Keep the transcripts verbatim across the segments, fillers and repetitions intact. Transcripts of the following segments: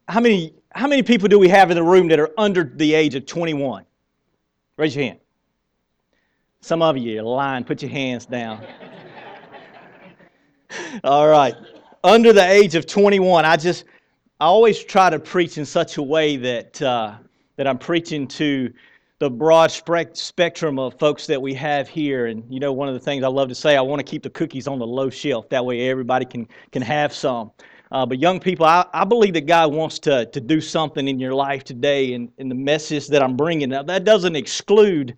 how many how many people do we have in the room that are under the age of twenty-one? Raise your hand. Some of you are lying. Put your hands down. All right. Under the age of twenty-one, I just I always try to preach in such a way that uh, that I'm preaching to the broad spectrum of folks that we have here. And you know, one of the things I love to say, I want to keep the cookies on the low shelf. That way, everybody can can have some. Uh, but young people, I, I believe that God wants to to do something in your life today, and, and the message that I'm bringing. Now, that doesn't exclude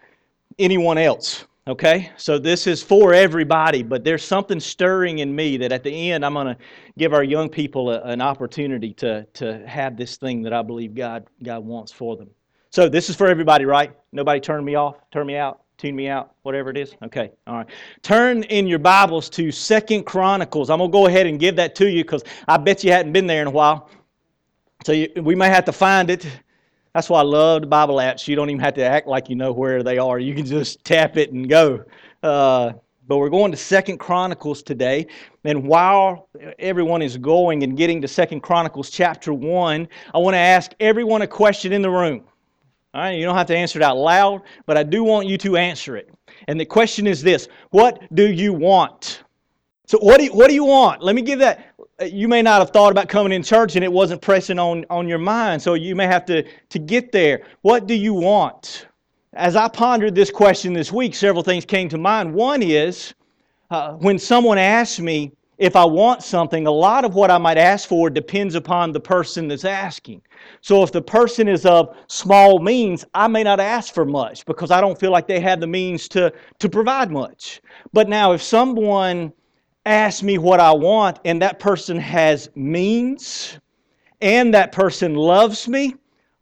anyone else. Okay, so this is for everybody, but there's something stirring in me that at the end I'm going to give our young people a, an opportunity to to have this thing that I believe God God wants for them. So this is for everybody, right? Nobody turn me off, turn me out, tune me out, whatever it is. Okay, all right. Turn in your Bibles to Second Chronicles. I'm going to go ahead and give that to you because I bet you hadn't been there in a while. So you, we may have to find it. That's why I love the Bible apps. You don't even have to act like you know where they are. You can just tap it and go. Uh, but we're going to Second Chronicles today. And while everyone is going and getting to Second Chronicles chapter one, I want to ask everyone a question in the room. All right, you don't have to answer it out loud, but I do want you to answer it. And the question is this: what do you want? So what do you, what do you want? Let me give that. You may not have thought about coming in church and it wasn't pressing on, on your mind, so you may have to, to get there. What do you want? As I pondered this question this week, several things came to mind. One is, uh, when someone asks me if I want something, a lot of what I might ask for depends upon the person that's asking. So if the person is of small means, I may not ask for much because I don't feel like they have the means to, to provide much. But now if someone asks me what I want and that person has means and that person loves me,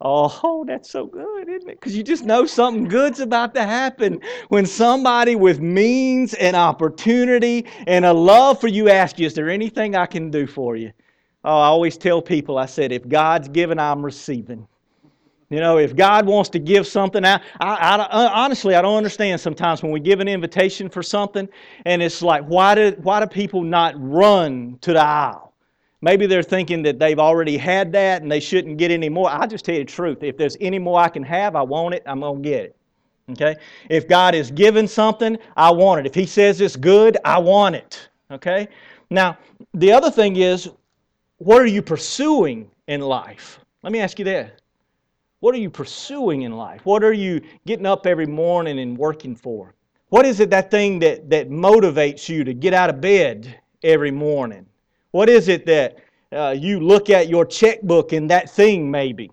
oh, that's so good, isn't it? Because you just know something good's about to happen when somebody with means and opportunity and a love for you asks you, is there anything I can do for you? Oh, I always tell people, I said, if God's giving, I'm receiving. You know, if God wants to give something out, I, I, honestly, I don't understand sometimes when we give an invitation for something, and it's like, why do, why do people not run to the aisle? Maybe they're thinking that they've already had that and they shouldn't get any more. I'll just tell you the truth. If there's any more I can have, I want it, I'm going to get it. Okay? If God is giving something, I want it. If He says it's good, I want it. Okay? Now, the other thing is, what are you pursuing in life? Let me ask you that. What are you pursuing in life? What are you getting up every morning and working for? What is it, that thing that, that motivates you to get out of bed every morning? What is it that uh, you look at your checkbook and that thing maybe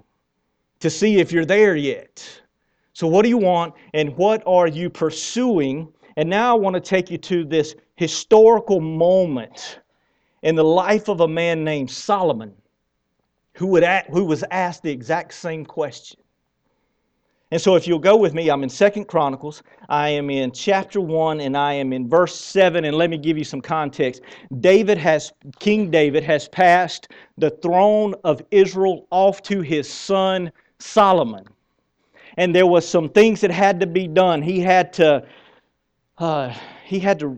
to see if you're there yet? So what do you want and what are you pursuing? And now I want to take you to this historical moment in the life of a man named Solomon, who would act, who was asked the exact same question. And so if you'll go with me, I'm in Second Chronicles. I am in chapter one and I am in verse seven. And let me give you some context. David has, King David has passed the throne of Israel off to his son Solomon. And there was some things that had to be done. He had to, uh, he had to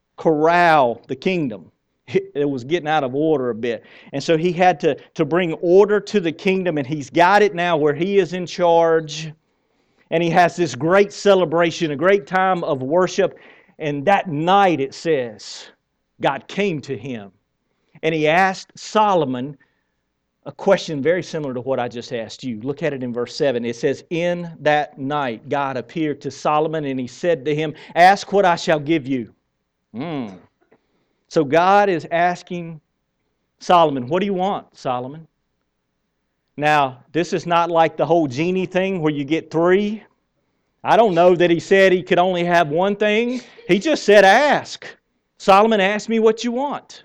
corral the kingdom. It was getting out of order a bit. And so he had to, to bring order to the kingdom, and he's got it now where he is in charge. And he has this great celebration, a great time of worship. And that night, it says, God came to him. And he asked Solomon a question very similar to what I just asked you. Look at it in verse seven. It says, in that night, God appeared to Solomon, and He said to him, ask what I shall give you. Hmm. So God is asking Solomon, what do you want, Solomon? Now, this is not like the whole genie thing where you get three. I don't know that He said he could only have one thing. He just said, ask. Solomon, ask me what you want.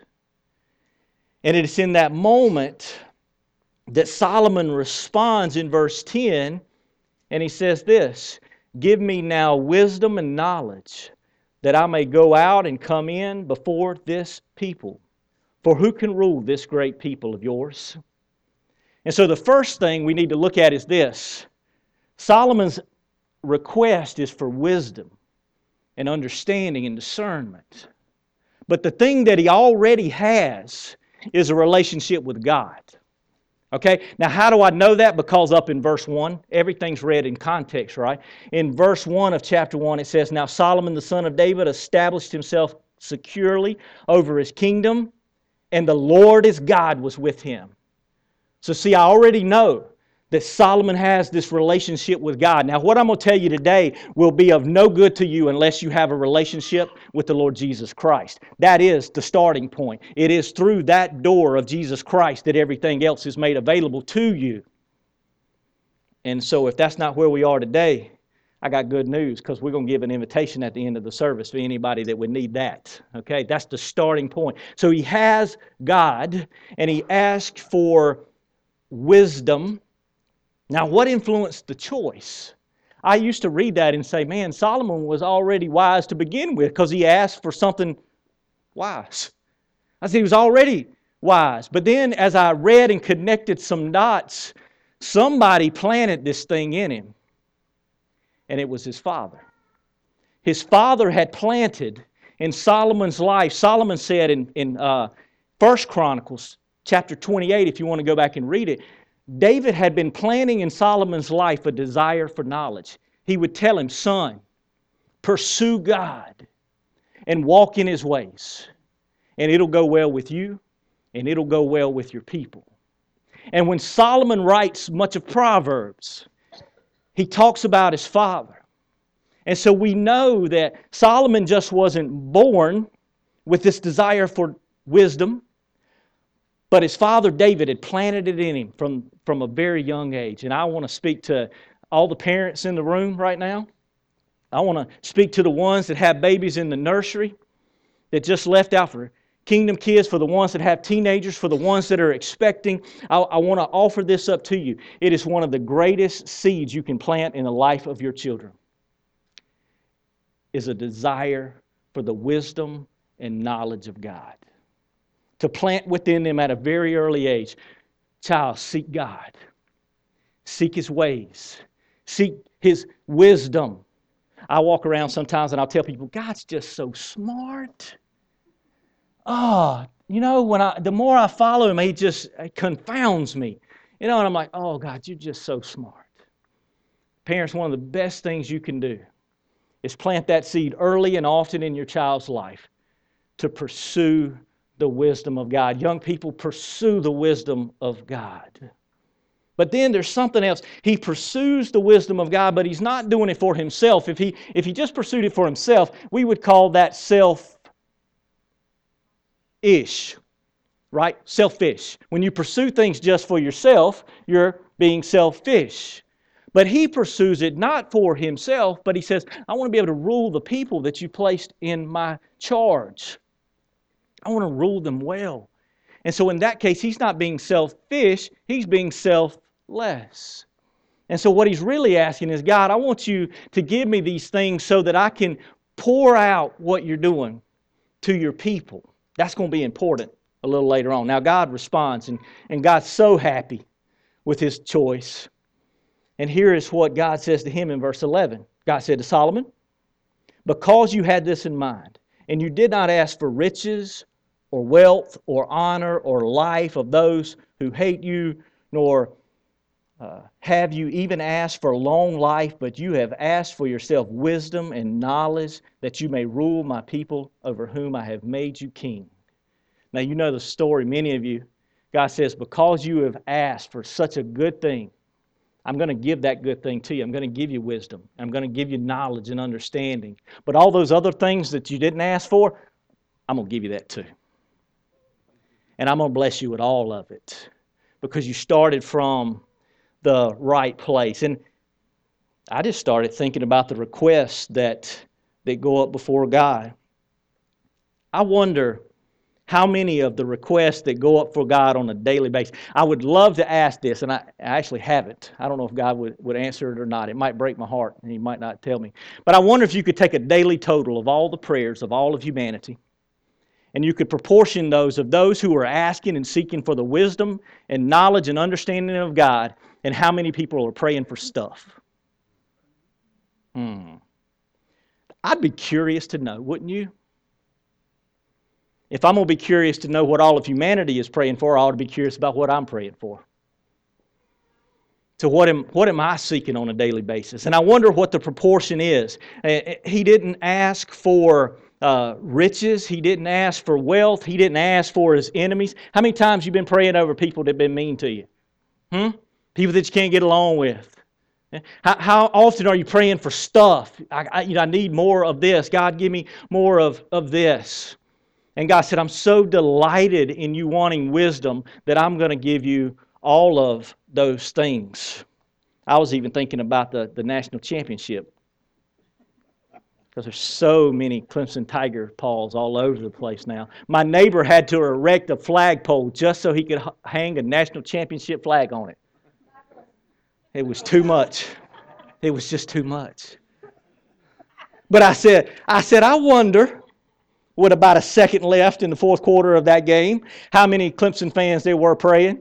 And it's in that moment that Solomon responds in verse ten, and he says this, give me now wisdom and knowledge, that I may go out and come in before this people. For who can rule this great people of yours? And so the first thing we need to look at is this. Solomon's request is for wisdom and understanding and discernment. But the thing that he already has is a relationship with God. Okay, now how do I know that? Because up in verse one, everything's read in context, right? In verse one of chapter one, it says, Now Solomon the son of David established himself securely over his kingdom, and the Lord his God was with him. So see, I already know that Solomon has this relationship with God. Now, what I'm going to tell you today will be of no good to you unless you have a relationship with the Lord Jesus Christ. That is the starting point. It is through that door of Jesus Christ that everything else is made available to you. And so if that's not where we are today, I got good news, because we're going to give an invitation at the end of the service for anybody that would need that. Okay, that's the starting point. So he has God, and he asked for wisdom. Now, what influenced the choice? I used to read that and say, man, Solomon was already wise to begin with because he asked for something wise. I said he was already wise. But then as I read and connected some dots, somebody planted this thing in him, and it was his father. His father had planted in Solomon's life. Solomon said in, in uh, First Chronicles chapter twenty-eight, if you want to go back and read it, David had been planting in Solomon's life a desire for knowledge. He would tell him, son, pursue God and walk in His ways, and it'll go well with you, and it'll go well with your people. And when Solomon writes much of Proverbs, he talks about his father. And so we know that Solomon just wasn't born with this desire for wisdom, but his father David had planted it in him from, from a very young age. And I want to speak to all the parents in the room right now. I want to speak to the ones that have babies in the nursery that just left out for Kingdom Kids, for the ones that have teenagers, for the ones that are expecting. I, I want to offer this up to you. It is one of the greatest seeds you can plant in the life of your children, is a desire for the wisdom and knowledge of God. To plant within them at a very early age, child, seek God. Seek His ways. Seek His wisdom. I walk around sometimes and I'll tell people, God's just so smart. Oh, you know, when I the more I follow Him, He just confounds me. You know, and I'm like, oh, God, you're just so smart. Parents, one of the best things you can do is plant that seed early and often in your child's life to pursue the wisdom of God. Young people, pursue the wisdom of God. But then there's something else. He pursues the wisdom of God, but he's not doing it for himself. If he, if he just pursued it for himself, we would call that self-ish, right? Selfish. When you pursue things just for yourself, you're being selfish. But he pursues it not for himself, but he says, I want to be able to rule the people that you placed in my charge. I want to rule them well. And so in that case, he's not being selfish, he's being selfless. And so what he's really asking is, God, I want you to give me these things so that I can pour out what you're doing to your people. That's going to be important a little later on. Now God responds, and, and God's so happy with his choice. And here is what God says to him in verse eleven. God said to Solomon, because you had this in mind, and you did not ask for riches or wealth or honor or life of those who hate you, nor uh, have you even asked for long life, but you have asked for yourself wisdom and knowledge, that you may rule my people over whom I have made you king. Now you know the story, many of you. God says, because you have asked for such a good thing, I'm going to give that good thing to you. I'm going to give you wisdom. I'm going to give you knowledge and understanding. But all those other things that you didn't ask for, I'm going to give you that too. And I'm going to bless you with all of it, because you started from the right place. And I just started thinking about the requests that, that go up before God. I wonder how many of the requests that go up for God on a daily basis. I would love to ask this, and I, I actually haven't. I don't know if God would, would answer it or not. It might break my heart, and He might not tell me. But I wonder if you could take a daily total of all the prayers of all of humanity, and you could proportion those of those who are asking and seeking for the wisdom and knowledge and understanding of God, and how many people are praying for stuff. Hmm. I'd be curious to know, wouldn't you? If I'm going to be curious to know what all of humanity is praying for, I ought to be curious about what I'm praying for. to what am, what am I seeking on a daily basis? And I wonder what the proportion is. He didn't ask for uh, riches. He didn't ask for wealth. He didn't ask for his enemies. How many times have you been praying over people that have been mean to you? Hmm? People that you can't get along with. How, how often are you praying for stuff? I, I, you know, I need more of this. God, give me more of, of this. And God said, I'm so delighted in you wanting wisdom that I'm going to give you all of those things. I was even thinking about the, the national championship because there's so many Clemson Tiger paws all over the place now. My neighbor had to erect a flagpole just so he could hang a national championship flag on it. It was too much. It was just too much. But I said, I said, I wonder, with about a second left in the fourth quarter of that game, how many Clemson fans there were praying.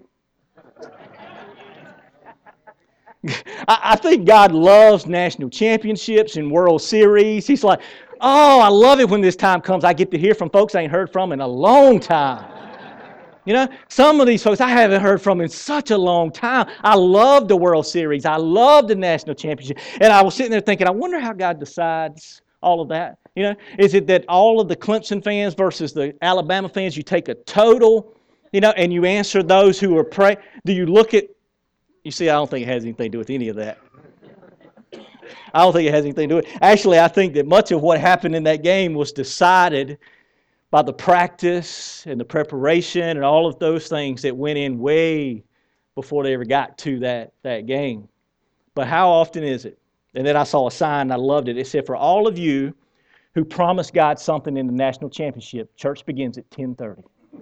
I think God loves national championships and World Series. He's like, oh, I love it when this time comes. I get to hear from folks I ain't heard from in a long time. You know, some of these folks I haven't heard from in such a long time. I love the World Series. I love the national championship. And I was sitting there thinking, I wonder how God decides all of that. You know, is it that all of the Clemson fans versus the Alabama fans, you take a total, you know, and you answer those who are praying? Do you look at, you see, I don't think it has anything to do with any of that. I don't think it has anything to do with it. Actually, I think that much of what happened in that game was decided by the practice and the preparation and all of those things that went in way before they ever got to that, that game. But how often is it? And then I saw a sign, and I loved it. It said, for all of you who promised God something in the national championship, church begins at ten thirty.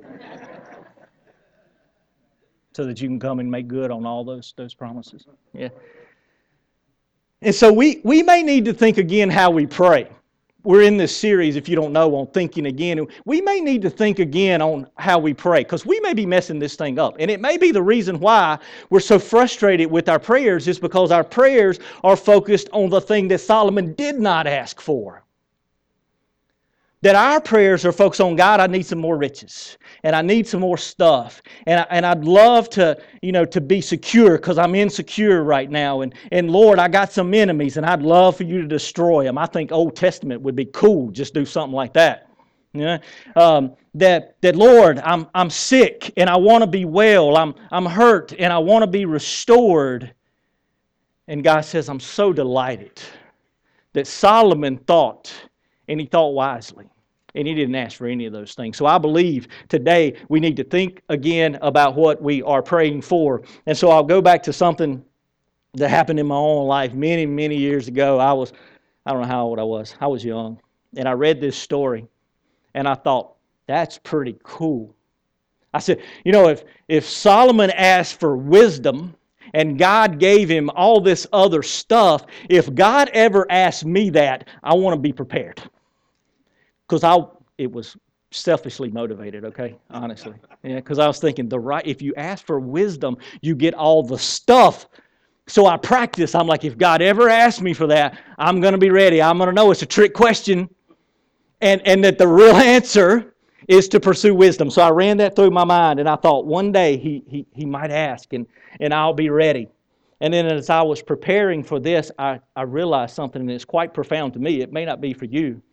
So that you can come and make good on all those, those promises. Yeah. And so we, we may need to think again how we pray. We're in this series, if you don't know, on thinking again. We may need to think again on how we pray because we may be messing this thing up. And it may be the reason why we're so frustrated with our prayers is because our prayers are focused on the thing that Solomon did not ask for. That our prayers are focused on, God, I need some more riches, and I need some more stuff, and I, and I'd love to, you know, to be secure because I'm insecure right now, and and Lord, I got some enemies, and I'd love for you to destroy them. I think Old Testament would be cool, just do something like that. You know, um, that that Lord, I'm I'm sick, and I want to be well. I'm I'm hurt, and I want to be restored. And God says, I'm so delighted that Solomon thought, and he thought wisely. And he didn't ask for any of those things. So I believe today we need to think again about what we are praying for. And so I'll go back to something that happened in my own life many, many years ago. I was, I don't know how old I was. I was young. And I read this story. And I thought, that's pretty cool. I said, you know, if, if Solomon asked for wisdom and God gave him all this other stuff, if God ever asked me that, I want to be prepared. Because I, it was selfishly motivated, okay, honestly. Yeah, because I was thinking, the right. if you ask for wisdom, you get all the stuff. So I practice. I'm like, if God ever asks me for that, I'm going to be ready. I'm going to know it's a trick question. And, and that the real answer is to pursue wisdom. So I ran that through my mind, and I thought one day he, he, he might ask, and, and I'll be ready. And then as I was preparing for this, I, I realized something that's quite profound to me. It may not be for you.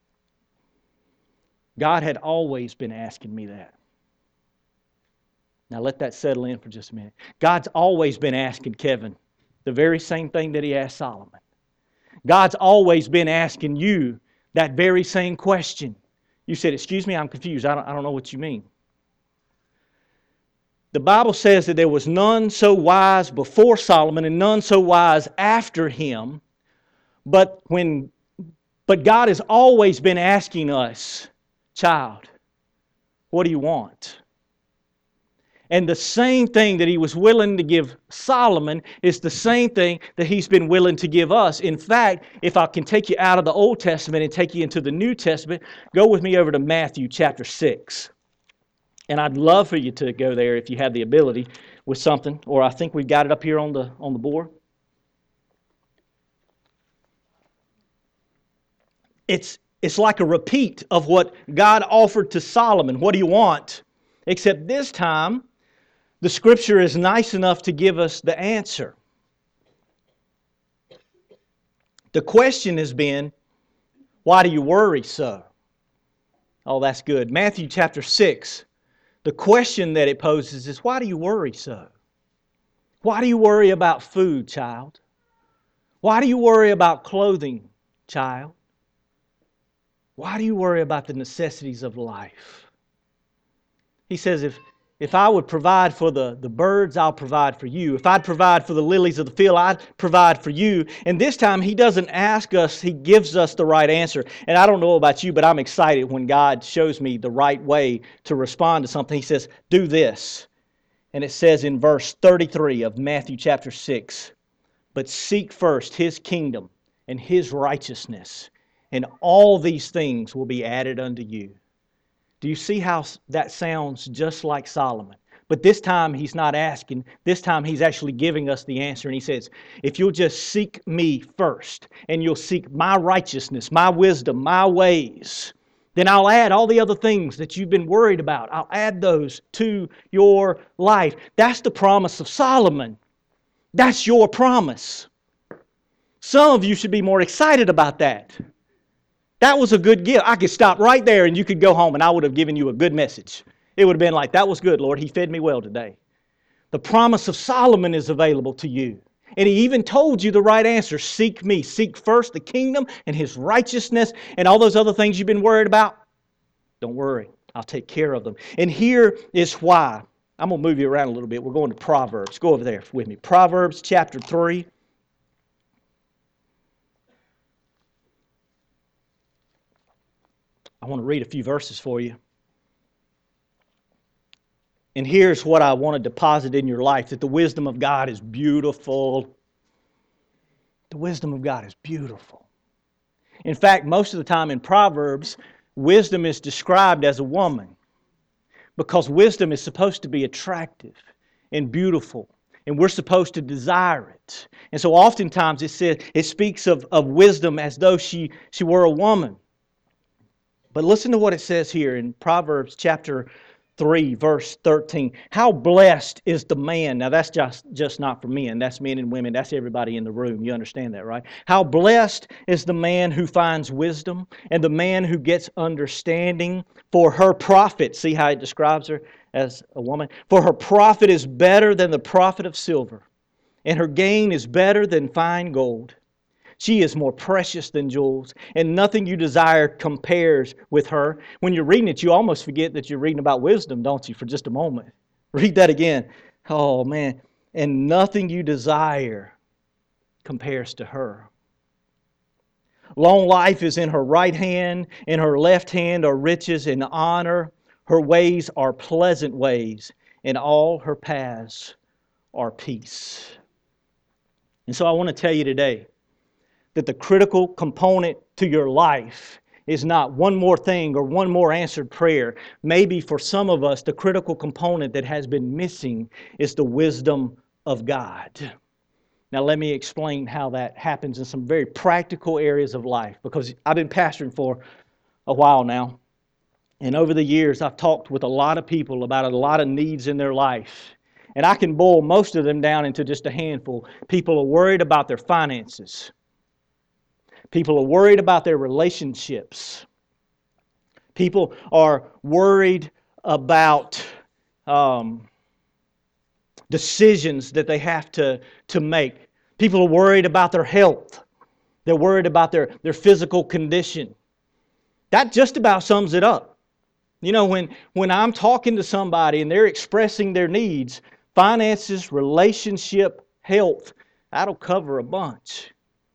God had always been asking me that. Now let that settle in for just a minute. God's always been asking Kevin the very same thing that He asked Solomon. God's always been asking you that very same question. You said, excuse me, I'm confused. I don't, I don't know what you mean. The Bible says that there was none so wise before Solomon and none so wise after him. But when, but God has always been asking us, child, what do you want? And the same thing that He was willing to give Solomon is the same thing that He's been willing to give us. In fact, if I can take you out of the Old Testament and take you into the New Testament, go with me over to Matthew chapter six. And I'd love for you to go there if you have the ability with something, or I think we've got it up here on the on the board. It's It's like a repeat of what God offered to Solomon. What do you want? Except this time, the Scripture is nice enough to give us the answer. The question has been, why do you worry so? Oh, that's good. Matthew chapter six, the question that it poses is, why do you worry so? Why do you worry about food, child? Why do you worry about clothing, child? Why do you worry about the necessities of life? He says, if, if I would provide for the, the birds, I'll provide for you. If I'd provide for the lilies of the field, I'd provide for you. And this time, He doesn't ask us, He gives us the right answer. And I don't know about you, but I'm excited when God shows me the right way to respond to something. He says, do this. And it says in verse thirty-three of Matthew chapter six, but seek first His kingdom and His righteousness, and all these things will be added unto you. Do you see how that sounds just like Solomon? But this time He's not asking. This time He's actually giving us the answer. And He says, if you'll just seek Me first, and you'll seek My righteousness, My wisdom, My ways, then I'll add all the other things that you've been worried about. I'll add those to your life. That's the promise of Solomon. That's your promise. Some of you should be more excited about that. That was a good gift. I could stop right there and you could go home and I would have given you a good message. It would have been like, that was good, Lord. He fed me well today. The promise of Solomon is available to you. And he even told you the right answer. Seek Me. Seek first the kingdom and His righteousness, and all those other things you've been worried about. Don't worry. I'll take care of them. And here is why. I'm going to move you around a little bit. We're going to Proverbs. Go over there with me. Proverbs chapter three. I want to read a few verses for you. And here's what I want to deposit in your life, that the wisdom of God is beautiful. The wisdom of God is beautiful. In fact, most of the time in Proverbs, wisdom is described as a woman, because wisdom is supposed to be attractive and beautiful, and we're supposed to desire it. And so oftentimes it says, it speaks of, of wisdom as though she, she were a woman. But listen to what it says here in Proverbs chapter three, verse thirteen. How blessed is the man. Now that's just, just not for men. That's men and women. That's everybody in the room. You understand that, right? How blessed is the man who finds wisdom and the man who gets understanding, for her profit. See how it describes her as a woman? For her profit is better than the profit of silver, and her gain is better than fine gold. She is more precious than jewels, and nothing you desire compares with her. When you're reading it, you almost forget that you're reading about wisdom, don't you, for just a moment? Read that again. Oh, man. And nothing you desire compares to her. Long life is in her right hand, in her left hand are riches and honor. Her ways are pleasant ways, and all her paths are peace. And so I want to tell you today that the critical component to your life is not one more thing or one more answered prayer. Maybe for some of us, the critical component that has been missing is the wisdom of God. Now let me explain how that happens in some very practical areas of life, because I've been pastoring for a while now. And over the years, I've talked with a lot of people about a lot of needs in their life. And I can boil most of them down into just a handful. People are worried about their finances. People are worried about their relationships. People are worried about um, decisions that they have to, to make. People are worried about their health. They're worried about their, their physical condition. That just about sums it up. You know, when, when I'm talking to somebody and they're expressing their needs, finances, relationship, health, that'll cover a bunch.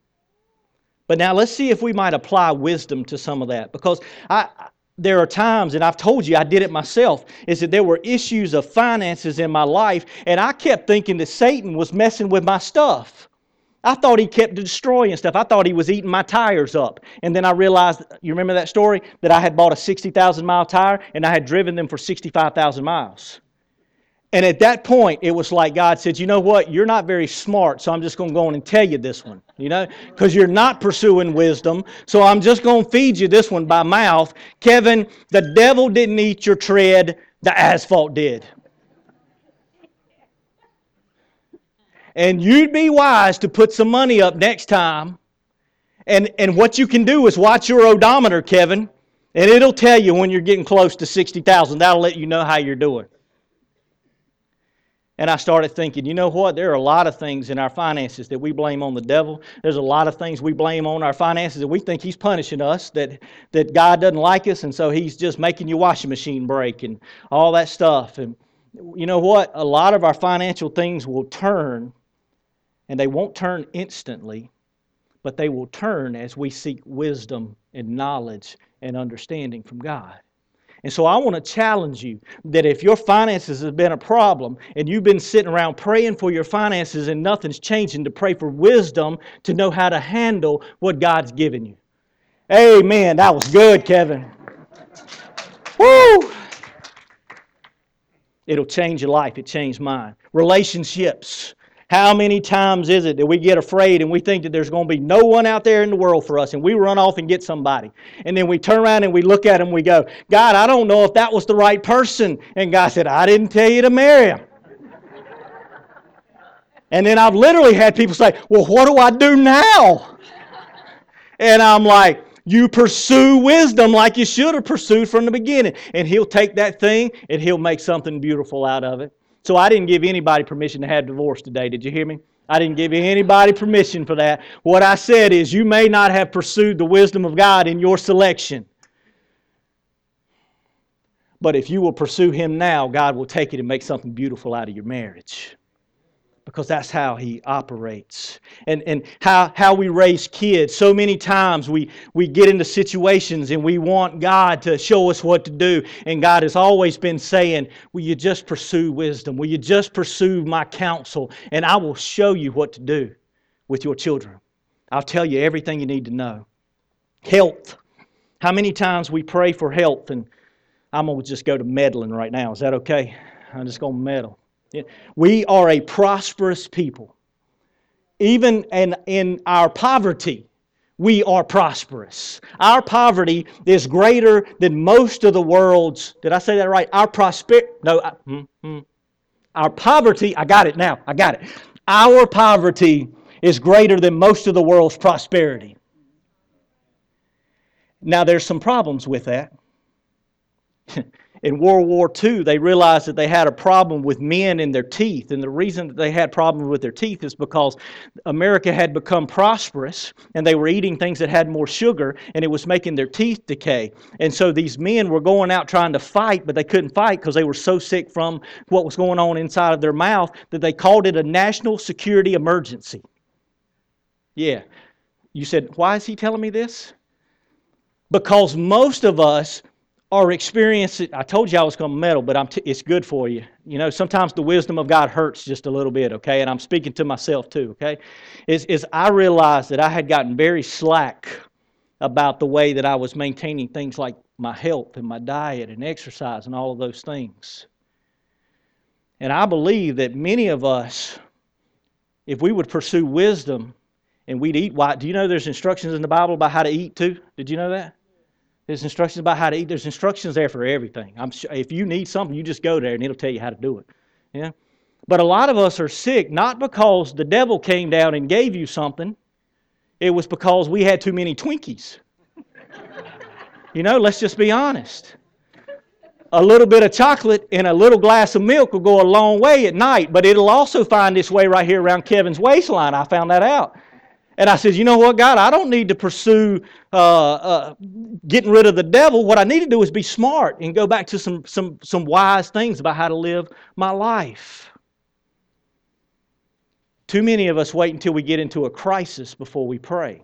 But now let's see if we might apply wisdom to some of that. Because I, there are times, and I've told you I did it myself, is that there were issues of finances in my life, and I kept thinking that Satan was messing with my stuff. I thought he kept destroying stuff. I thought he was eating my tires up. And then I realized, you remember that story? That I had bought a sixty thousand mile tire, and I had driven them for sixty-five thousand miles. And at that point, it was like God said, you know what? You're not very smart, so I'm just going to go on and tell you this one, you know, because you're not pursuing wisdom. So I'm just going to feed you this one by mouth. Kevin, the devil didn't eat your tread, the asphalt did. And you'd be wise to put some money up next time And, and what you can do is watch your odometer, Kevin, and it'll tell you when you're getting close to sixty thousand. That'll let you know how you're doing. And I started thinking, you know what? There are a lot of things in our finances that we blame on the devil. There's a lot of things we blame on our finances that we think he's punishing us, that, that God doesn't like us, and so he's just making your washing machine break and all that stuff. And you know what? A lot of our financial things will turn, and they won't turn instantly, but they will turn as we seek wisdom and knowledge and understanding from God. And so I want to challenge you that if your finances have been a problem and you've been sitting around praying for your finances and nothing's changing, to pray for wisdom to know how to handle what God's given you. Amen. That was good, Kevin. Woo! It'll change your life. It changed mine. Relationships. How many times is it that we get afraid and we think that there's going to be no one out there in the world for us, and we run off and get somebody. And then we turn around and we look at them and we go, God, I don't know if that was the right person. And God said, I didn't tell you to marry him. And then I've literally had people say, well, what do I do now? And I'm like, you pursue wisdom like you should have pursued from the beginning. And He'll take that thing and He'll make something beautiful out of it. So I didn't give anybody permission to have divorce today. Did you hear me? I didn't give anybody permission for that. What I said is you may not have pursued the wisdom of God in your selection. But if you will pursue Him now, God will take it and make something beautiful out of your marriage. Because that's how He operates. And, and how, how we raise kids. So many times we, we get into situations and we want God to show us what to do. And God has always been saying, will you just pursue wisdom? Will you just pursue my counsel? And I will show you what to do with your children. I'll tell you everything you need to know. Health. How many times we pray for health? And I'm going to just go to meddling right now. Is that okay? I'm just going to meddle. We are a prosperous people. Even in, in our poverty, we are prosperous. Our poverty is greater than most of the world's, did I say that right? Our prosperity, no, I, mm, mm. Our poverty, I got it now, I got it. Our poverty is greater than most of the world's prosperity. Now there's some problems with that. In World War Two, they realized that they had a problem with men and their teeth. And the reason that they had problems with their teeth is because America had become prosperous and they were eating things that had more sugar and it was making their teeth decay. And so these men were going out trying to fight, but they couldn't fight because they were so sick from what was going on inside of their mouth that they called it a national security emergency. Yeah. You said, why is he telling me this? Because most of us are experiencing, I told you I was going to meddle, but I'm t- it's good for you. You know, sometimes the wisdom of God hurts just a little bit, okay? And I'm speaking to myself too, okay? Is is I realized that I had gotten very slack about the way that I was maintaining things like my health and my diet and exercise and all of those things. And I believe that many of us, if we would pursue wisdom and we'd eat white, do you know there's instructions in the Bible about how to eat too? Did you know that? There's instructions about how to eat. There's instructions there for everything. I'm sure if you need something, you just go there and it'll tell you how to do it. Yeah. But a lot of us are sick not because the devil came down and gave you something. It was because we had too many Twinkies. You know, let's just be honest. A little bit of chocolate and a little glass of milk will go a long way at night, but it'll also find its way right here around Kevin's waistline. I found that out. And I said, you know what, God, I don't need to pursue uh, uh, getting rid of the devil. What I need to do is be smart and go back to some, some, some wise things about how to live my life. Too many of us wait until we get into a crisis before we pray.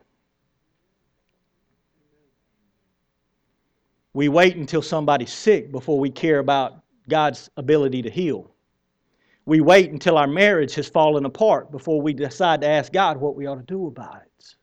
We wait until somebody's sick before we care about God's ability to heal. We wait until our marriage has fallen apart before we decide to ask God what we ought to do about it.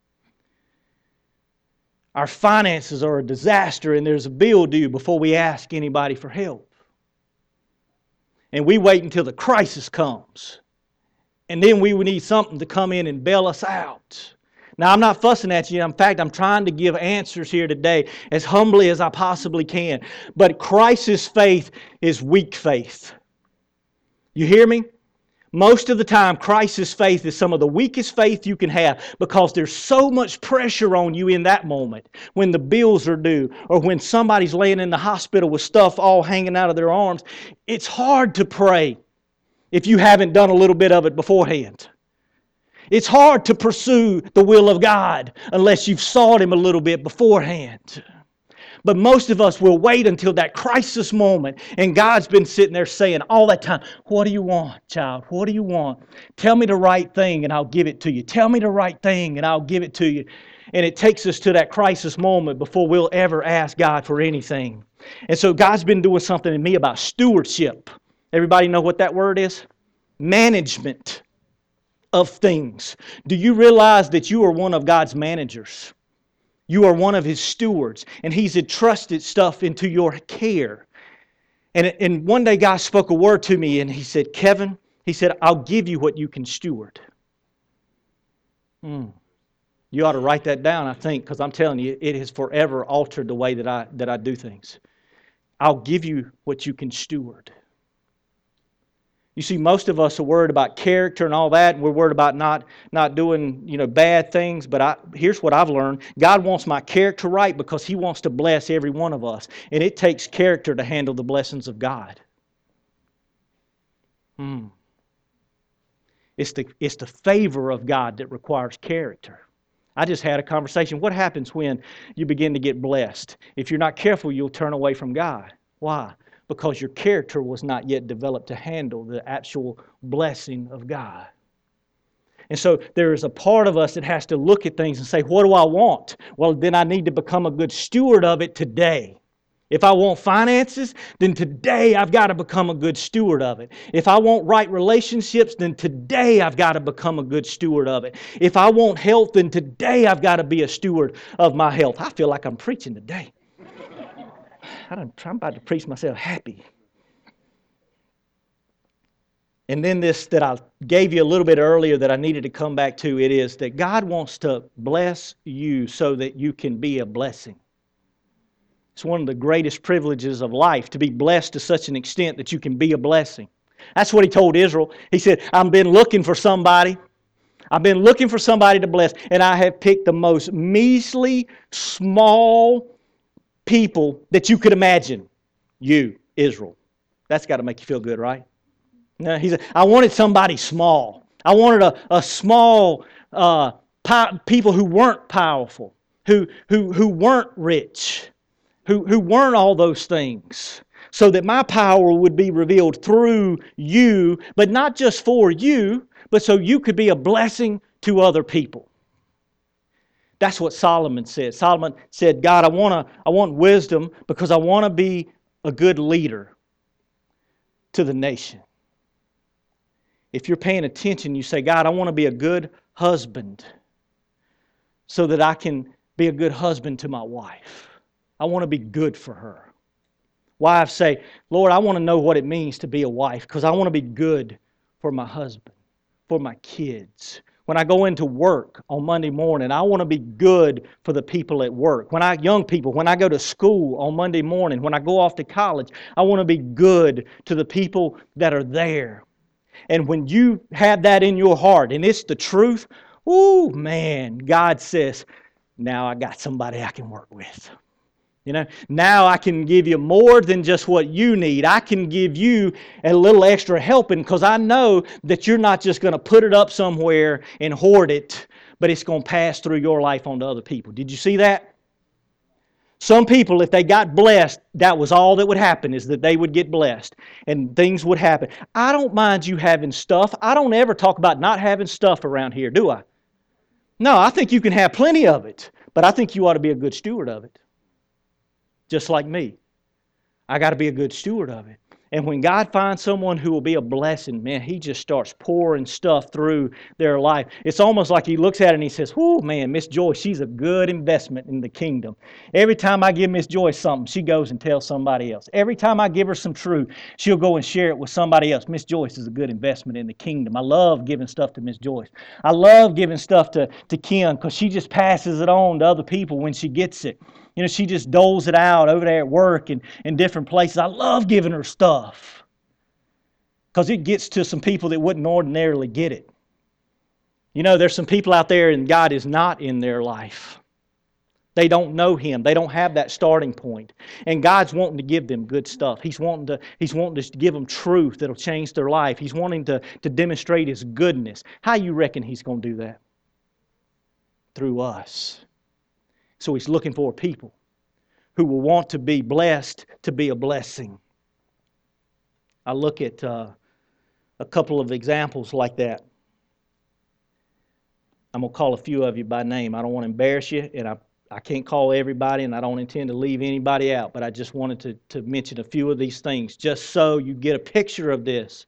Our finances are a disaster and there's a bill due before we ask anybody for help. And we wait until the crisis comes. And then we need something to come in and bail us out. Now, I'm not fussing at you. In fact, I'm trying to give answers here today as humbly as I possibly can. But crisis faith is weak faith. You hear me? Most of the time, crisis faith is some of the weakest faith you can have because there's so much pressure on you in that moment when the bills are due or when somebody's laying in the hospital with stuff all hanging out of their arms. It's hard to pray if you haven't done a little bit of it beforehand. It's hard to pursue the will of God unless you've sought Him a little bit beforehand. But most of us will wait until that crisis moment, and God's been sitting there saying all that time, what do you want, child? What do you want? Tell me the right thing and I'll give it to you. Tell me the right thing and I'll give it to you. And it takes us to that crisis moment before we'll ever ask God for anything. And so God's been doing something in me about stewardship. Everybody know what that word is? Management of things. Do you realize that you are one of God's managers? You are one of His stewards, and He's entrusted stuff into your care. And, and one day God spoke a word to me, and He said, Kevin, He said, I'll give you what you can steward. Hmm. You ought to write that down, I think, because I'm telling you, it has forever altered the way that I, that I do things. I'll give you what you can steward. You see, most of us are worried about character and all that, and we're worried about not, not doing, you know, bad things. But I, here's what I've learned. God wants my character right because He wants to bless every one of us. And it takes character to handle the blessings of God. Hmm. It's the, it's the favor of God that requires character. I just had a conversation. What happens when you begin to get blessed? If you're not careful, you'll turn away from God. Why? Because your character was not yet developed to handle the actual blessing of God. And so there is a part of us that has to look at things and say, what do I want? Well, then I need to become a good steward of it today. If I want finances, then today I've got to become a good steward of it. If I want right relationships, then today I've got to become a good steward of it. If I want health, then today I've got to be a steward of my health. I feel like I'm preaching today. I'm about to preach myself happy. And then this that I gave you a little bit earlier that I needed to come back to, it is that God wants to bless you so that you can be a blessing. It's one of the greatest privileges of life, to be blessed to such an extent that you can be a blessing. That's what He told Israel. He said, I've been looking for somebody. I've been looking for somebody to bless, and I have picked the most measly, small people that you could imagine. You, Israel. That's got to make you feel good, right? No, he said, I wanted somebody small. I wanted a, a small uh, po- people who weren't powerful, who, who, who weren't rich, who, who weren't all those things, so that my power would be revealed through you, but not just for you, but so you could be a blessing to other people. That's what Solomon said. Solomon said, God, I want to, I want wisdom because I want to be a good leader to the nation. If you're paying attention, you say, God, I want to be a good husband so that I can be a good husband to my wife. I want to be good for her. Wives say, Lord, I want to know what it means to be a wife because I want to be good for my husband, for my kids. When I go into work on Monday morning, I want to be good for the people at work. When I, young people, when I go to school on Monday morning, when I go off to college, I want to be good to the people that are there. And when you have that in your heart, and it's the truth, ooh, man, God says, now I got somebody I can work with. You know, now I can give you more than just what you need. I can give you a little extra helping because I know that you're not just going to put it up somewhere and hoard it, but it's going to pass through your life onto other people. Did you see that? Some people, if they got blessed, that was all that would happen, is that they would get blessed and things would happen. I don't mind you having stuff. I don't ever talk about not having stuff around here, do I? No, I think you can have plenty of it, but I think you ought to be a good steward of it. Just like me. I got to be a good steward of it. And when God finds someone who will be a blessing, man, He just starts pouring stuff through their life. It's almost like He looks at it and He says, whoo, man, Miss Joyce, she's a good investment in the kingdom. Every time I give Miss Joyce something, she goes and tells somebody else. Every time I give her some truth, she'll go and share it with somebody else. Miss Joyce is a good investment in the kingdom. I love giving stuff to Miss Joyce. I love giving stuff to, to Kim because she just passes it on to other people when she gets it. You know, she just doles it out over there at work and in different places. I love giving her stuff. because it gets to some people that wouldn't ordinarily get it. You know, there's some people out there and God is not in their life. They don't know Him. They don't have that starting point. And God's wanting to give them good stuff. He's wanting to, He's wanting to give them truth that'll change their life. He's wanting to, to demonstrate His goodness. How you reckon He's going to do that? Through us. So He's looking for people who will want to be blessed to be a blessing. I look at uh, a couple of examples like that. I'm going to call a few of you by name. I don't want to embarrass you, and I, I can't call everybody, and I don't intend to leave anybody out, but I just wanted to, to mention a few of these things just so you get a picture of this.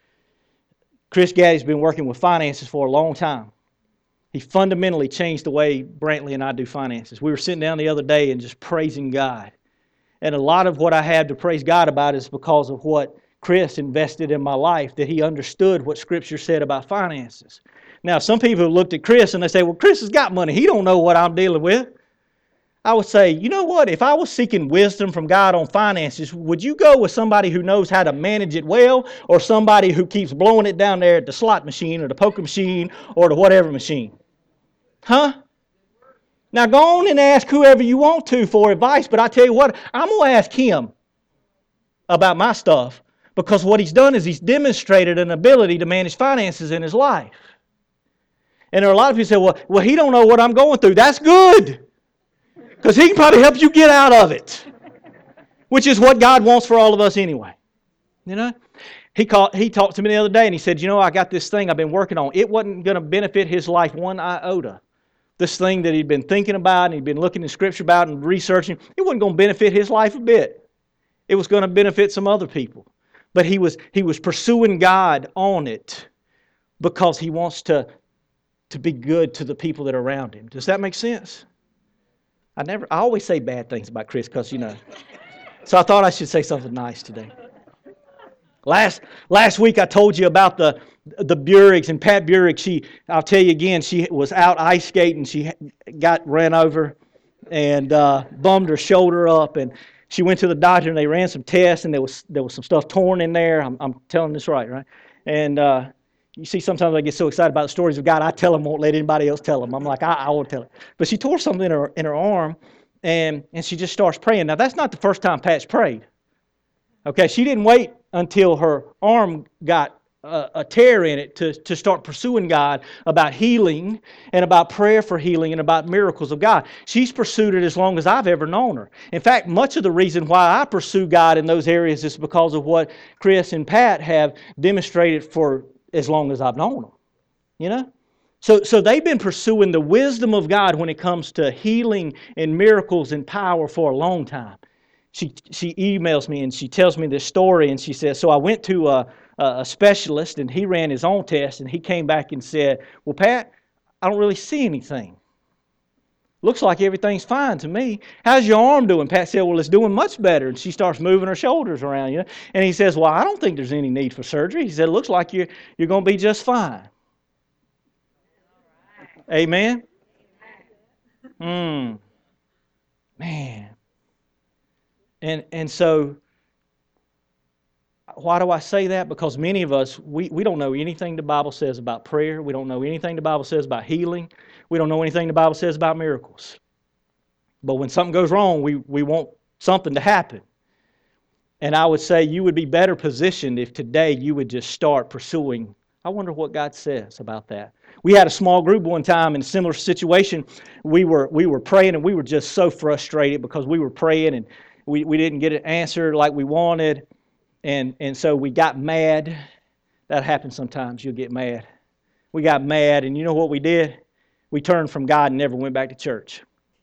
Chris Gaddy's been working with finances for a long time. He fundamentally changed the way Brantley and I do finances. We were sitting down the other day and just praising God. And a lot of what I had to praise God about is because of what Chris invested in my life, that he understood what Scripture said about finances. Now, some people have looked at Chris and they say, well, Chris has got money. He don't know what I'm dealing with. I would say, you know what? If I was seeking wisdom from God on finances, would you go with somebody who knows how to manage it well, or somebody who keeps blowing it down there at the slot machine or the poker machine or the whatever machine? Huh? Now, go on and ask whoever you want to for advice, but I tell you what, I'm going to ask him about my stuff, because what he's done is he's demonstrated an ability to manage finances in his life. And there are a lot of people who say, well, well, he don't know what I'm going through. That's good, because he can probably help you get out of it, which is what God wants for all of us anyway. You know, he called, he talked to me the other day, and he said, you know, I got this thing I've been working on. It wasn't going to benefit his life one iota. This thing that he'd been thinking about and he'd been looking in Scripture about and researching, it wasn't going to benefit his life a bit. It was going to benefit some other people. But he was he was pursuing God on it because he wants to, to be good to the people that are around him. Does that make sense? I never. I always say bad things about Chris because, you know. So I thought I should say something nice today. Last last week I told you about the the Buricks, and Pat Burick. She, I'll tell you again, she was out ice skating. She got ran over and uh, bummed her shoulder up, and she went to the doctor and they ran some tests, and there was there was some stuff torn in there. I'm I'm telling this right, right? And uh, you see, sometimes I get so excited about the stories of God, I tell them, won't let anybody else tell them. I'm like, I, I won't tell it. But she tore something in her in her arm, and and she just starts praying. Now that's not the first time Pat's prayed. Okay, she didn't wait until her arm got a, a tear in it to, to start pursuing God about healing and about prayer for healing and about miracles of God. She's pursued it as long as I've ever known her. In fact, much of the reason why I pursue God in those areas is because of what Chris and Pat have demonstrated for as long as I've known them. You know? So, so they've been pursuing the wisdom of God when it comes to healing and miracles and power for a long time. She she emails me and she tells me this story, and she says, so I went to a, a specialist and he ran his own test, and he came back and said, well, Pat, I don't really see anything. Looks like everything's fine to me. How's your arm doing? Pat said, well, it's doing much better. And she starts moving her shoulders around, you know. And he says, well, I don't think there's any need for surgery. He said, it looks like you're, you're going to be just fine. Amen? Hmm. Man. And and so, why do I say that? Because many of us, we, we don't know anything the Bible says about prayer. We don't know anything the Bible says about healing. We don't know anything the Bible says about miracles. But when something goes wrong, we, we want something to happen. And I would say you would be better positioned if today you would just start pursuing. I wonder what God says about that. We had a small group one time in a similar situation. We were we were praying, and we were just so frustrated because we were praying and We, we didn't get an answer like we wanted, and, and so we got mad. That happens sometimes. You'll get mad. We got mad, and you know what we did? We turned from God and never went back to church.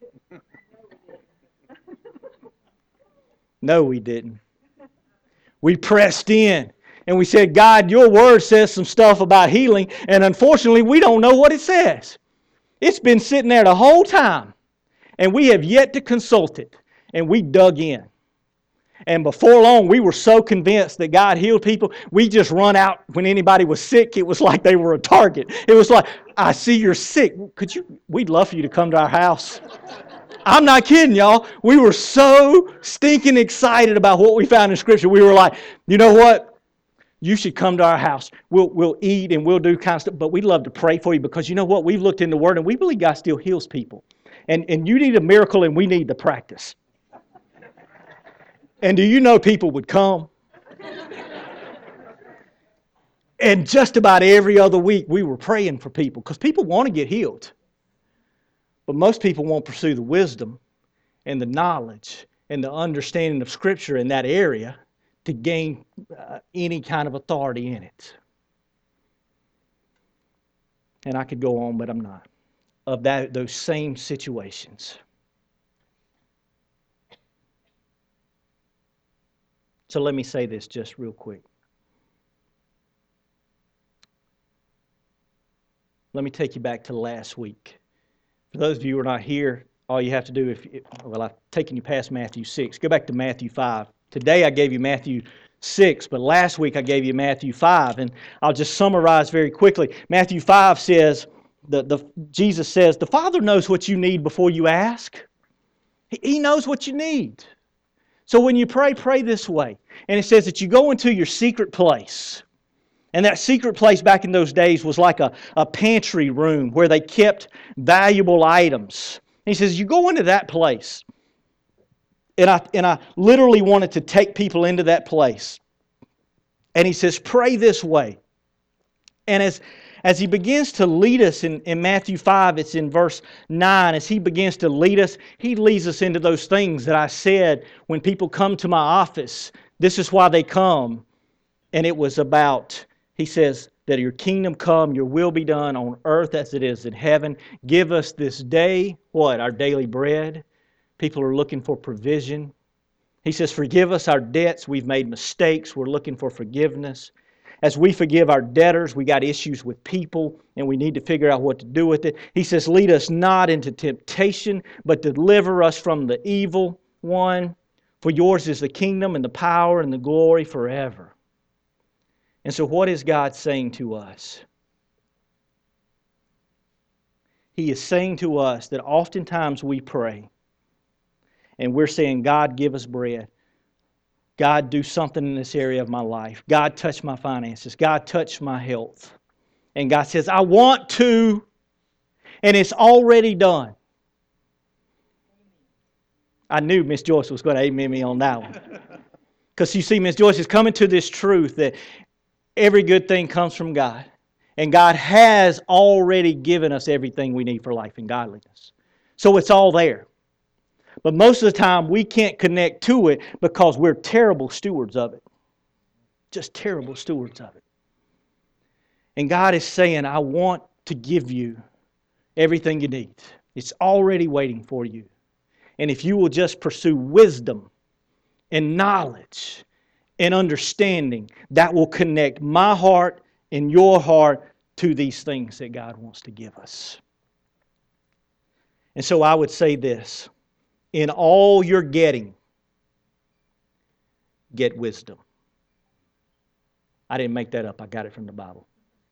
No, we didn't. We pressed in, and we said, God, your word says some stuff about healing, and unfortunately, we don't know what it says. It's been sitting there the whole time, and we have yet to consult it. And we dug in. And before long, we were so convinced that God healed people, we just run out when anybody was sick. It was like they were a target. It was like, I see you're sick. Could you? We'd love for you to come to our house. I'm not kidding, y'all. We were so stinking excited about what we found in Scripture. We were like, you know what? You should come to our house. We'll, we'll eat and we'll do kind of stuff. But we'd love to pray for you because you know what? We've looked in the Word and we believe God still heals people. And, and you need a miracle and we need the practice. And do you know people would come? And just about every other week we were praying for people because people want to get healed. But most people won't pursue the wisdom and the knowledge and the understanding of Scripture in that area to gain uh, any kind of authority in it. And I could go on, but I'm not. Of that, those same situations. So let me say this just real quick. Let me take you back to last week. For those of you who are not here, all you have to do, if well, I've taken you past Matthew six. Go back to Matthew five. Today I gave you Matthew six, but last week I gave you Matthew five. And I'll just summarize very quickly. Matthew five says, the, the, Jesus says, the Father knows what you need before you ask. He, he knows what you need. So when you pray, pray this way. And it says that you go into your secret place. And that secret place back in those days was like a, a pantry room where they kept valuable items. And he says, you go into that place. And I, and I literally wanted to take people into that place. And he says, pray this way. And as, as he begins to lead us in, in Matthew five, it's in verse nine, as he begins to lead us, he leads us into those things that I said when people come to my office. This is why they come. And it was about, he says, that your kingdom come, your will be done on earth as it is in heaven. Give us this day, what? Our daily bread. People are looking for provision. He says, forgive us our debts. We've made mistakes. We're looking for forgiveness. As we forgive our debtors, we got issues with people, and we need to figure out what to do with it. He says, lead us not into temptation, but deliver us from the evil one. For yours is the kingdom and the power and the glory forever. And so what is God saying to us? He is saying to us that oftentimes we pray and we're saying, God, give us bread. God, do something in this area of my life. God, touch my finances. God, touch my health. And God says, I want to, and it's already done. I knew Miss Joyce was going to amen me on that one. Because you see, Miss Joyce is coming to this truth that every good thing comes from God. And God has already given us everything we need for life and godliness. So it's all there. But most of the time we can't connect to it because we're terrible stewards of it. Just terrible stewards of it. And God is saying, I want to give you everything you need. It's already waiting for you. And if you will just pursue wisdom and knowledge and understanding, that will connect my heart and your heart to these things that God wants to give us. And so I would say this, in all you're getting, get wisdom. I didn't make that up, I got it from the Bible.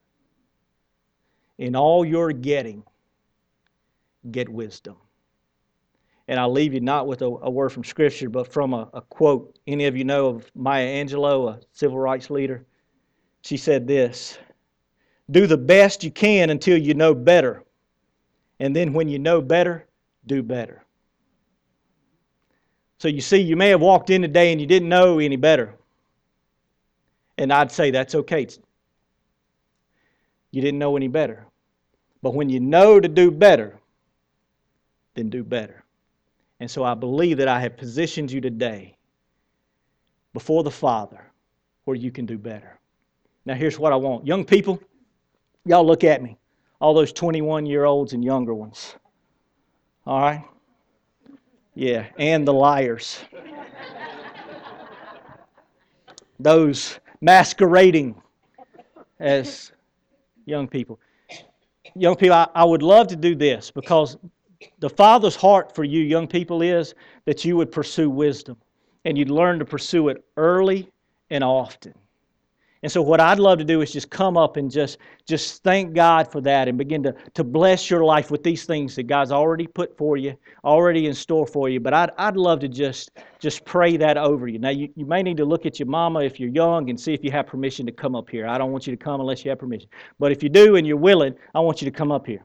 In all you're getting, get wisdom. And I'll leave you not with a, a word from Scripture, but from a, a quote. Any of you know of Maya Angelou, a civil rights leader? She said this, do the best you can until you know better. And then when you know better, do better. So you see, you may have walked in today and you didn't know any better. And I'd say that's okay. You didn't know any better. But when you know to do better, then do better. And so I believe that I have positioned you today before the Father where you can do better. Now here's what I want. Young people, y'all look at me. All those twenty-one-year-olds and younger ones. All right? Yeah, and the liars. Those masquerading as young people. Young people, I, I would love to do this because the Father's heart for you young people is that you would pursue wisdom and you'd learn to pursue it early and often. And so what I'd love to do is just come up and just, just thank God for that and begin to, to bless your life with these things that God's already put for you, already in store for you. But I'd, I'd love to just, just pray that over you. Now, you, you may need to look at your mama if you're young and see if you have permission to come up here. I don't want you to come unless you have permission. But if you do and you're willing, I want you to come up here.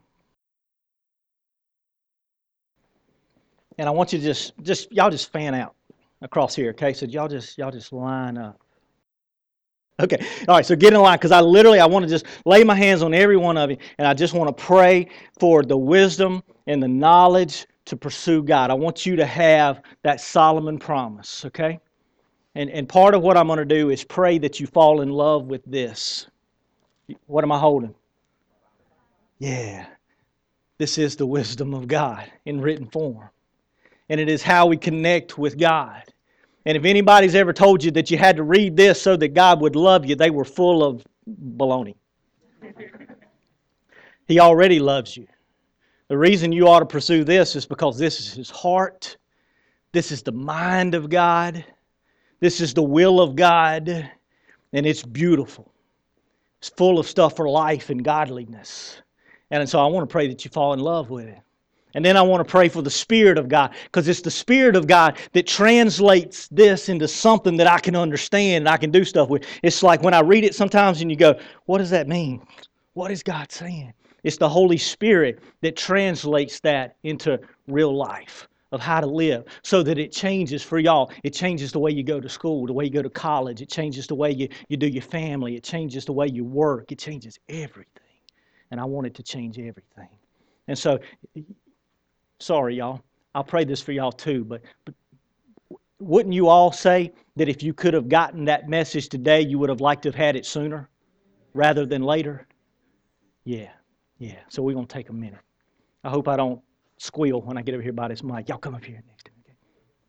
And I want you to just, just y'all just fan out across here, okay? So y'all just, y'all just line up. Okay, all right, so get in line, because I literally, I want to just lay my hands on every one of you, and I just want to pray for the wisdom and the knowledge to pursue God. I want you to have that Solomon promise, okay? And, and part of what I'm going to do is pray that you fall in love with this. What am I holding? Yeah, this is the wisdom of God in written form. And it is how we connect with God. And if anybody's ever told you that you had to read this so that God would love you, they were full of baloney. He already loves you. The reason you ought to pursue this is because this is His heart. This is the mind of God. This is the will of God. And it's beautiful. It's full of stuff for life and godliness. And so I want to pray that you fall in love with it. And then I want to pray for the Spirit of God, because it's the Spirit of God that translates this into something that I can understand and I can do stuff with. It's like when I read it sometimes and you go, what does that mean? What is God saying? It's the Holy Spirit that translates that into real life of how to live, so that it changes for y'all. It changes the way you go to school, the way you go to college. It changes the way you, you do your family. It changes the way you work. It changes everything. And I want it to change everything. And so, sorry, y'all. I'll pray this for y'all too, but, but wouldn't you all say that if you could have gotten that message today, you would have liked to have had it sooner rather than later? Yeah, yeah. So we're going to take a minute. I hope I don't squeal when I get over here by this mic. Y'all come up here next to me. Okay?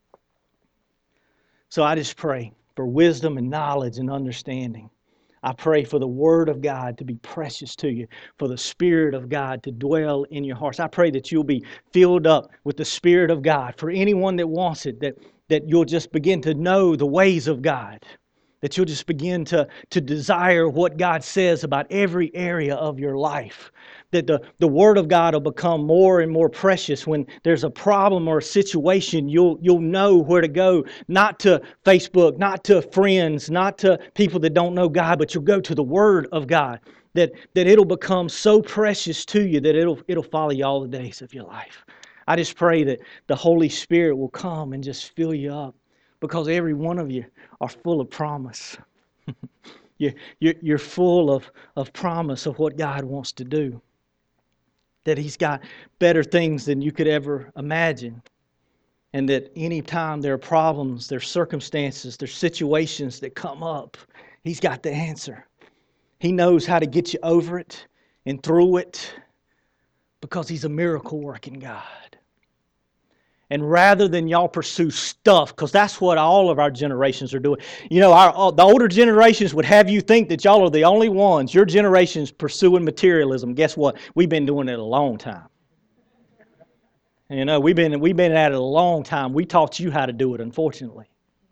So I just pray for wisdom and knowledge and understanding. I pray for the Word of God to be precious to you, for the Spirit of God to dwell in your hearts. I pray that you'll be filled up with the Spirit of God. For anyone that wants it, that, that you'll just begin to know the ways of God, that you'll just begin to, to desire what God says about every area of your life, that the, the Word of God will become more and more precious. When there's a problem or a situation, you'll, you'll know where to go, not to Facebook, not to friends, not to people that don't know God, but you'll go to the Word of God, that, that it'll become so precious to you that it'll, it'll follow you all the days of your life. I just pray that the Holy Spirit will come and just fill you up, because every one of you are full of promise. you, you're, you're full of, of promise of what God wants to do. That He's got better things than you could ever imagine. And that any time there are problems, there's circumstances, there's situations that come up, He's got the answer. He knows how to get you over it and through it, because He's a miracle working God. And rather than y'all pursue stuff, because that's what all of our generations are doing. You know, our, the older generations would have you think that y'all are the only ones. Your generation's pursuing materialism. Guess what? We've been doing it a long time. You know, we've been, we've been at it a long time. We taught you how to do it, unfortunately.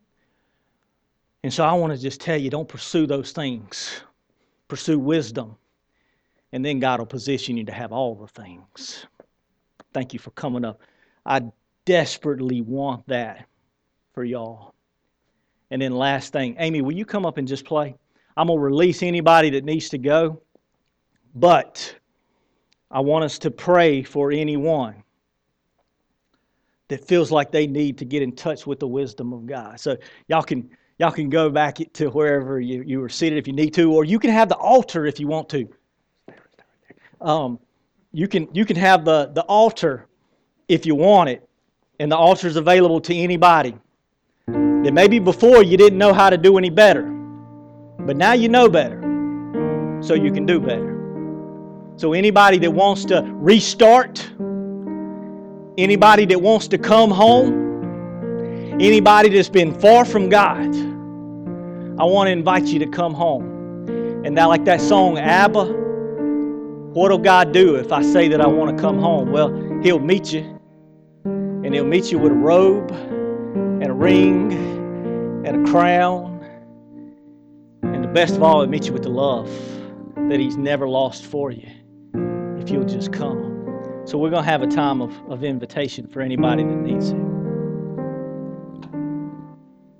And so I want to just tell you, don't pursue those things. Pursue wisdom. And then God will position you to have all the things. Thank you for coming up. I desperately want that for y'all. And then last thing, Amy, will you come up and just play? I'm going to release anybody that needs to go, but I want us to pray for anyone that feels like they need to get in touch with the wisdom of God. So y'all can y'all can go back to wherever you, you were seated if you need to, or you can have the altar if you want to. Um, you can you can have the, the altar if you want it. And the altar is available to anybody that maybe before you didn't know how to do any better, but now you know better, so you can do better. So anybody that wants to restart, anybody that wants to come home, anybody that's been far from God, I want to invite you to come home. And now, like that song, Abba, what'll God do if I say that I want to come home? Well, He'll meet you. And He'll meet you with a robe and a ring and a crown and the But best of all, it meets you with the love that He's never lost for you if you'll just come. So we're going to have a time of, of invitation for anybody that needs it.